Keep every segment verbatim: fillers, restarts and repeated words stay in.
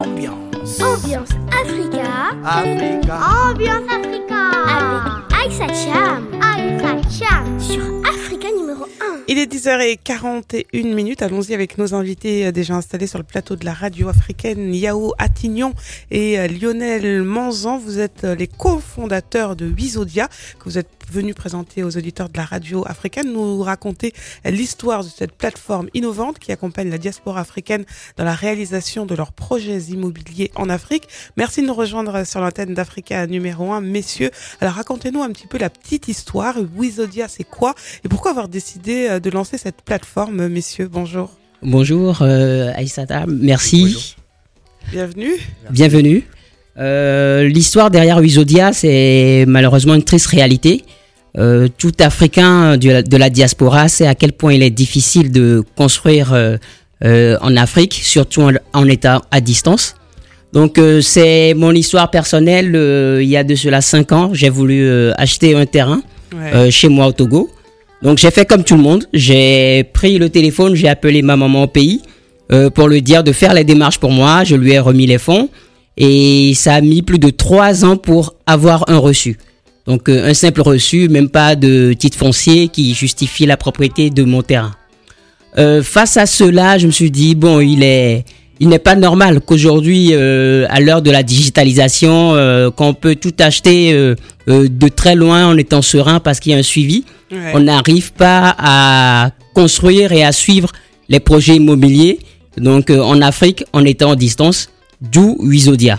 Ambiance. Ambiance Africa. Africa. Ambiance Africa. Avec Aïssa Cham. Aïssa Cham. Sur Africa numéro un. Il est dix heures quarante et une minutes. Allons-y avec nos invités déjà installés sur le plateau de la radio africaine, Yao Attignon et Lionel Manzan. Vous êtes les cofondateurs de Wizodia, que vous êtes venus présenter aux auditeurs de la radio africaine, nous raconter l'histoire de cette plateforme innovante qui accompagne la diaspora africaine dans la réalisation de leurs projets immobiliers en Afrique. Merci de nous rejoindre sur l'antenne d'Africa numéro un, messieurs. Alors racontez-nous un petit peu la petite histoire. Wizodia, c'est quoi et pourquoi avoir décidé de lancer cette plateforme, messieurs? Bonjour. Bonjour euh, Aïssata, merci. Bonjour. Bienvenue. Bienvenue. Euh, l'histoire derrière Wizodia, c'est malheureusement une triste réalité. Euh, tout Africain de la, de la diaspora sait à quel point il est difficile de construire euh, euh, en Afrique, surtout en, en état à distance. Donc euh, c'est mon histoire personnelle. Euh, il y a de cela cinq ans, j'ai voulu euh, acheter un terrain ouais. euh, chez moi au Togo. Donc j'ai fait comme tout le monde, j'ai pris le téléphone, j'ai appelé ma maman au pays euh, pour lui dire de faire les démarches pour moi. Je lui ai remis les fonds et ça a mis plus de trois ans pour avoir un reçu. Donc euh, un simple reçu, même pas de titre foncier qui justifie la propriété de mon terrain. Euh, face à cela, je me suis dit bon, il est, il n'est pas normal qu'aujourd'hui, euh, à l'heure de la digitalisation, euh, qu'on peut tout acheter euh, euh, de très loin en étant serein parce qu'il y a un suivi. Ouais. On n'arrive pas à construire et à suivre les projets immobiliers. Donc euh, en Afrique, en étant en distance, d'où Wizodia.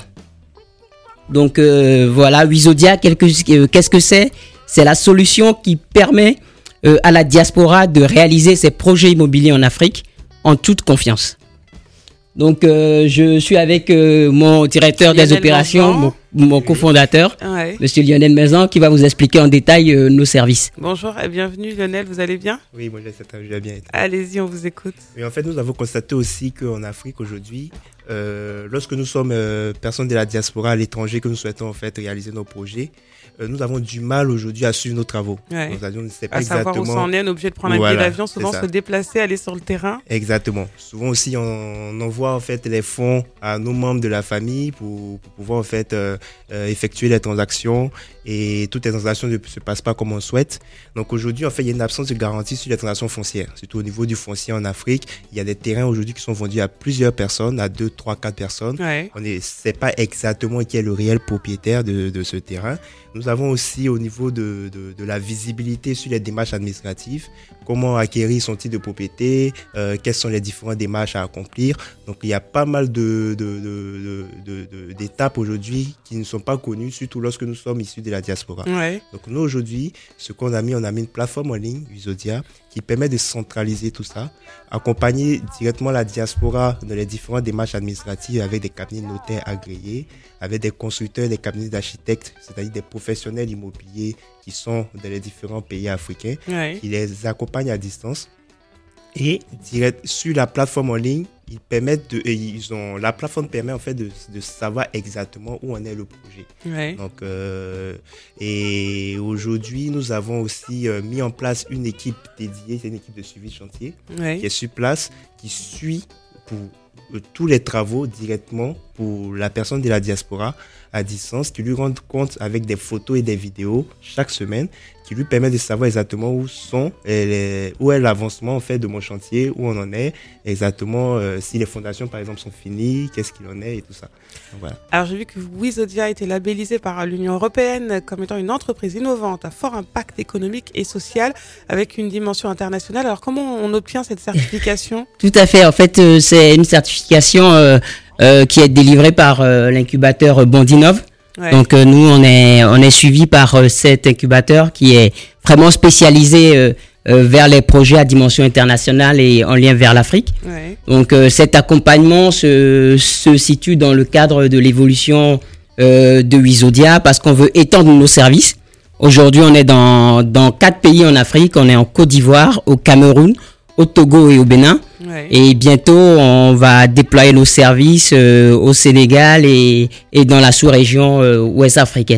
Donc euh, voilà, Wizodia, qu'est-ce que c'est? C'est la solution qui permet euh, à la diaspora de réaliser ses projets immobiliers en Afrique en toute confiance. Donc euh, je suis avec euh, mon directeur Lionel des opérations, mon, mon cofondateur, ouais. Monsieur Lionel Manzan, qui va vous expliquer en détail euh, nos services. Bonjour et bienvenue Lionel, vous allez bien? Oui, moi je vais bien. Allez-y, on vous écoute. Et en fait, nous avons constaté aussi qu'en Afrique aujourd'hui, euh, lorsque nous sommes euh, personnes de la diaspora à l'étranger, que nous souhaitons en fait réaliser nos projets, euh, nous avons du mal aujourd'hui à suivre nos travaux. Ouais. Donc, on ne sait pas à exactement. savoir où ça en est, on est obligé de prendre voilà, un billet d'avion, souvent se déplacer, aller sur le terrain. Exactement. Souvent aussi, on envoie en fait les fonds à nos membres de la famille pour, pour pouvoir en fait euh, euh, effectuer les transactions, et toutes les transactions ne se passent pas comme on souhaite. Donc aujourd'hui, en fait, il y a une absence de garantie sur les transactions foncières, surtout au niveau du foncier en Afrique. Il y a des terrains aujourd'hui qui sont vendus à plusieurs personnes, à deux, trois, quatre personnes. Ouais. On ne sait pas exactement qui est le réel propriétaire de, de ce terrain. Nous avons aussi au niveau de, de, de la visibilité sur les démarches administratives, comment acquérir son titre de propriété, euh, quelles sont les différentes démarches à accomplir. Donc il y a pas mal de, de, de, de, de, d'étapes aujourd'hui qui ne sont pas connues, surtout lorsque nous sommes issus de la diaspora. Ouais. Donc nous aujourd'hui, ce qu'on a mis, on a mis une plateforme en ligne, Wizodia, qui permet de centraliser tout ça, accompagner directement la diaspora dans les différentes démarches administratives avec des cabinets notaires agréés, avec des constructeurs, des cabinets d'architectes, c'est-à-dire des professionnels immobiliers qui sont dans les différents pays africains, ouais. qui les accompagnent à distance. Et direct, sur la plateforme en ligne, ils permettent de, ils ont, la plateforme permet en fait de, de savoir exactement où en est le projet. Ouais. Donc, euh, et aujourd'hui, nous avons aussi euh, mis en place une équipe dédiée, c'est une équipe de suivi de chantier, ouais. qui est sur place, qui suit pour euh, tous les travaux directement pour la personne de la diaspora à distance, qui lui rend compte avec des photos et des vidéos chaque semaine, qui lui permet de savoir exactement où sont les, où est l'avancement en fait de mon chantier, où on en est, exactement euh, si les fondations par exemple sont finies, qu'est-ce qu'il en est et tout ça. Donc, voilà. Alors j'ai vu que Wizodia a été labellisé par l'Union européenne comme étant une entreprise innovante à fort impact économique et social avec une dimension internationale. Alors comment on obtient cette certification? Tout à fait. En fait, euh, c'est une certification euh, euh, qui est délivrée par euh, l'incubateur Bondinov. Ouais. Donc euh, nous on est on est suivi par euh, cet incubateur qui est vraiment spécialisé euh, euh, vers les projets à dimension internationale et en lien vers l'Afrique. Ouais. Donc euh, cet accompagnement se se situe dans le cadre de l'évolution euh, de Wizodia parce qu'on veut étendre nos services. Aujourd'hui, on est dans dans quatre pays en Afrique, on est en Côte d'Ivoire, au Cameroun, au Togo et au Bénin. Ouais. Et bientôt, on va déployer nos services euh, au Sénégal et, et dans la sous-région euh, ouest africaine.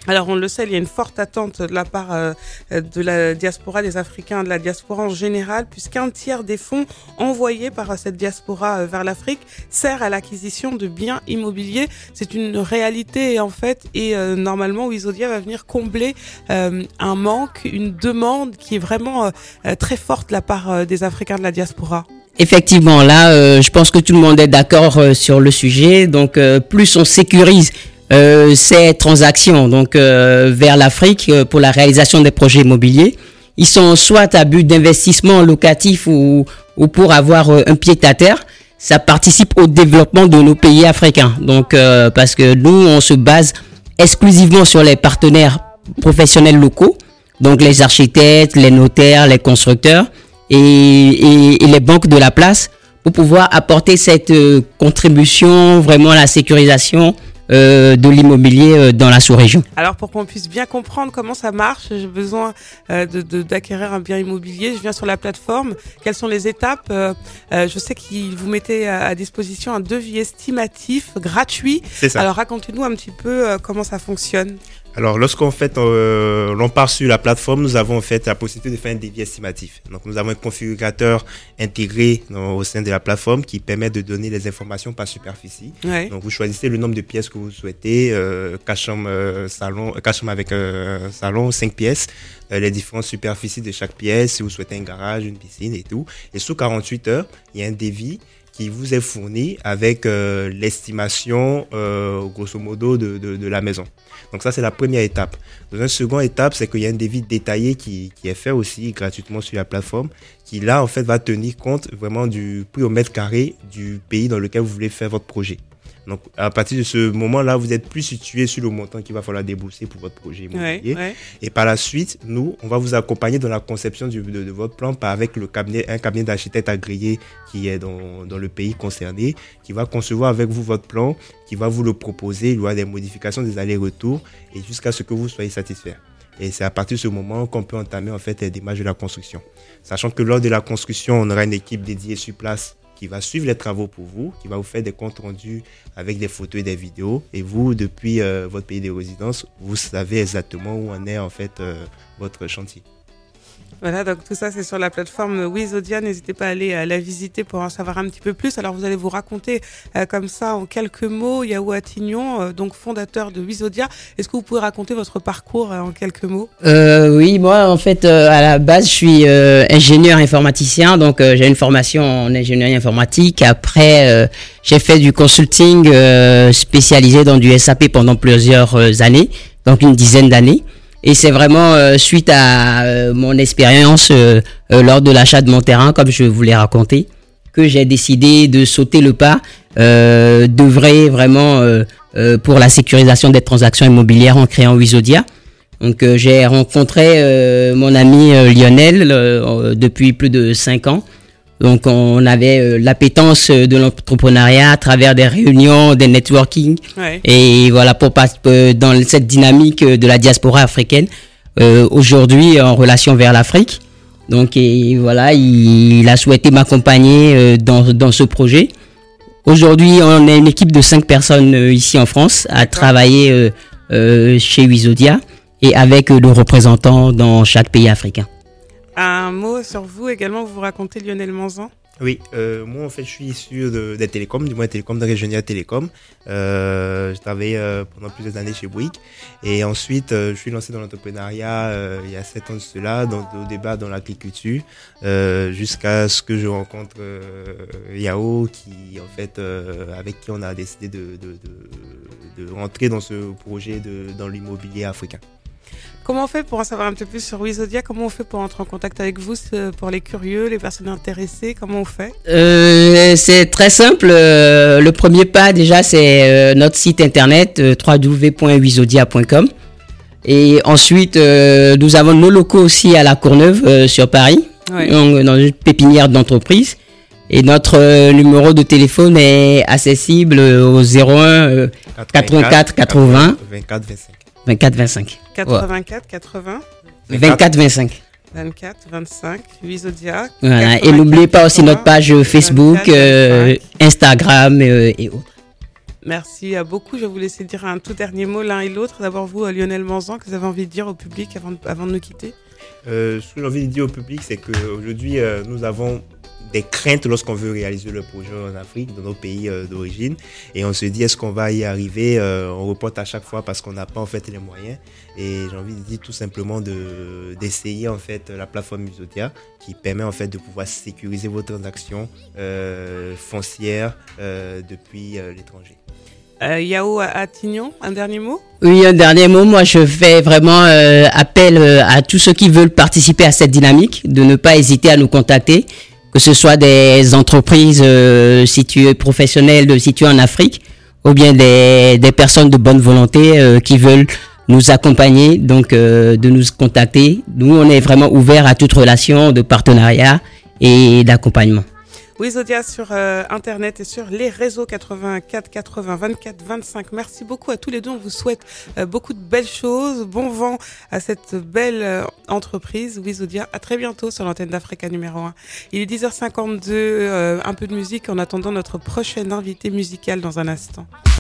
Alors, on le sait, il y a une forte attente de la part euh, de la diaspora, des Africains, de la diaspora en général, puisqu'un tiers des fonds envoyés par cette diaspora euh, vers l'Afrique sert à l'acquisition de biens immobiliers. C'est une réalité, en fait, et euh, normalement, Wizodia va venir combler euh, un manque, une demande qui est vraiment euh, très forte de la part euh, des Africains de la diaspora. Effectivement, là, euh, je pense que tout le monde est d'accord euh, sur le sujet. Donc, euh, plus on sécurise Euh, ces transactions donc euh, vers l'Afrique euh, pour la réalisation des projets immobiliers, ils sont soit à but d'investissement locatif ou, ou pour avoir euh, un pied à terre. Ça participe au développement de nos pays africains. Donc euh, parce que nous on se base exclusivement sur les partenaires professionnels locaux, donc les architectes, les notaires, les constructeurs et, et, et les banques de la place pour pouvoir apporter cette euh, contribution vraiment à la sécurisation Euh, de l'immobilier euh, dans la sous-région. Alors pour qu'on puisse bien comprendre comment ça marche, j'ai besoin euh, de, de, d'acquérir un bien immobilier. Je viens sur la plateforme. Quelles sont les étapes euh, euh, Je sais qu'ils vous mettez à, à disposition un devis estimatif gratuit. C'est ça. Alors racontez-nous un petit peu euh, comment ça fonctionne. Alors, lorsqu'on fait, euh, l'on part sur la plateforme, nous avons en fait la possibilité de faire un devis estimatif. Donc, nous avons un configurateur intégré dans, au sein de la plateforme qui permet de donner les informations par superficie. Ouais. Donc, vous choisissez le nombre de pièces que vous souhaitez, euh, quatre chambres, euh, salon, quatre chambres avec euh, salon, cinq pièces, euh, les différentes superficies de chaque pièce, si vous souhaitez un garage, une piscine et tout. Et sous quarante-huit heures, il y a un devis qui vous est fourni avec euh, l'estimation, euh, grosso modo, de, de, de la maison. Donc ça, c'est la première étape. Dans une seconde étape, c'est qu'il y a un devis détaillé qui, qui est fait aussi gratuitement sur la plateforme, qui là, en fait, va tenir compte vraiment du prix au mètre carré du pays dans lequel vous voulez faire votre projet. Donc, à partir de ce moment-là, vous êtes plus situé sur le montant qu'il va falloir débourser pour votre projet immobilier. Ouais, ouais. Et par la suite, nous, on va vous accompagner dans la conception du, de, de votre plan par avec le cabinet, un cabinet d'architecte agréé qui est dans, dans le pays concerné, qui va concevoir avec vous votre plan, qui va vous le proposer, il y aura des modifications, des allers-retours, et jusqu'à ce que vous soyez satisfait. Et c'est à partir de ce moment qu'on peut entamer en fait les démarches de la construction. Sachant que lors de la construction, on aura une équipe dédiée sur place qui va suivre les travaux pour vous, qui va vous faire des comptes rendus avec des photos et des vidéos. Et vous, depuis euh, votre pays de résidence, vous savez exactement où en est en fait euh, votre chantier. Voilà, donc tout ça c'est sur la plateforme Wizodia. N'hésitez pas à aller à la visiter pour en savoir un petit peu plus. Alors vous allez vous raconter euh, comme ça en quelques mots. Yao Attignon, euh, donc fondateur de Wizodia. Est-ce que vous pouvez raconter votre parcours euh, en quelques mots? euh, Oui, moi en fait euh, à la base je suis euh, ingénieur informaticien, donc euh, j'ai une formation en ingénierie informatique. Après euh, j'ai fait du consulting euh, spécialisé dans du S A P pendant plusieurs euh, années, donc une dizaine d'années. Et c'est vraiment euh, suite à euh, mon expérience euh, euh, lors de l'achat de mon terrain, comme je vous l'ai raconté, que j'ai décidé de sauter le pas, euh, d'œuvrer vraiment euh, euh, pour la sécurisation des transactions immobilières en créant Wizodia. Donc euh, j'ai rencontré euh, mon ami euh, Lionel euh, depuis plus de cinq ans. Donc on avait euh, l'appétence de l'entrepreneuriat à travers des réunions, des networking. Ouais. Et voilà, pour passer dans cette dynamique de la diaspora africaine, euh, aujourd'hui en relation vers l'Afrique. Donc et voilà, il, il a souhaité m'accompagner euh, dans, dans ce projet. Aujourd'hui, on est une équipe de cinq personnes euh, ici en France à D'accord. travailler euh, euh, chez Wizodia et avec euh, le représentant dans chaque pays africain. Un mot sur vous également, vous vous racontez Lionel Manzan. Oui, euh, moi en fait je suis issu de, des télécoms, du moins télécoms de Régionnaire Télécom. Euh, j'ai travaillé euh, pendant plusieurs années chez Bouygues et ensuite euh, je suis lancé dans l'entrepreneuriat euh, il y a sept ans de cela, dans, au débat dans l'agriculture, euh, jusqu'à ce que je rencontre euh, Yao qui en fait euh, avec qui on a décidé de, de, de, de rentrer dans ce projet de, dans l'immobilier africain. Comment on fait pour en savoir un peu plus sur Wizodia? Comment on fait pour entrer en contact avec vous, pour les curieux, les personnes intéressées? Comment on fait? Euh, c'est très simple. Euh, le premier pas déjà, c'est euh, notre site internet euh, w w w point wizodia point com. Et ensuite, euh, nous avons nos locaux aussi à La Courneuve euh, sur Paris, Ouais. donc, dans une pépinière d'entreprise. Et notre euh, numéro de téléphone est accessible au zéro un euh, quatre-vingt-quatre quatre-vingts vingt-quatre vingt-cinq. vingt-quatre vingt-cinq. quatre-vingt-quatre quatre-vingts vingt-quatre vingt-cinq. vingt-quatre vingt-cinq Wizodia. Voilà. Et n'oubliez pas aussi notre page Facebook, euh, Instagram euh, et autres. Merci beaucoup. Je vais vous laisser dire un tout dernier mot l'un et l'autre. D'abord vous, Lionel Manzan, que vous avez envie de dire au public avant de, avant de nous quitter. Euh, ce que j'ai envie de dire au public, c'est qu'aujourd'hui, euh, nous avons des craintes lorsqu'on veut réaliser le projet en Afrique, dans nos pays euh, d'origine. Et on se dit, est-ce qu'on va y arriver? euh, On reporte à chaque fois parce qu'on n'a pas en fait les moyens. Et j'ai envie de dire tout simplement de, d'essayer en fait la plateforme Musodia qui permet en fait de pouvoir sécuriser vos transactions euh, foncières euh, depuis euh, l'étranger. Euh, Yao Attignon, un dernier mot? Oui, un dernier mot. Moi, je fais vraiment euh, appel euh, à tous ceux qui veulent participer à cette dynamique de ne pas hésiter à nous contacter, que ce soit des entreprises euh, situées professionnelles situées en Afrique ou bien des, des personnes de bonne volonté euh, qui veulent nous accompagner, donc euh, de nous contacter. Nous, on est vraiment ouvert à toute relation de partenariat et d'accompagnement. Wizodia sur euh, Internet et sur les réseaux quatre-vingt-quatre quatre-vingts vingt-quatre vingt-cinq. Merci beaucoup à tous les deux. On vous souhaite euh, beaucoup de belles choses. Bon vent à cette belle euh, entreprise Wizodia. À très bientôt sur l'antenne d'Africa numéro un. Il est dix heures cinquante-deux, euh, un peu de musique en attendant notre prochaine invité musical dans un instant.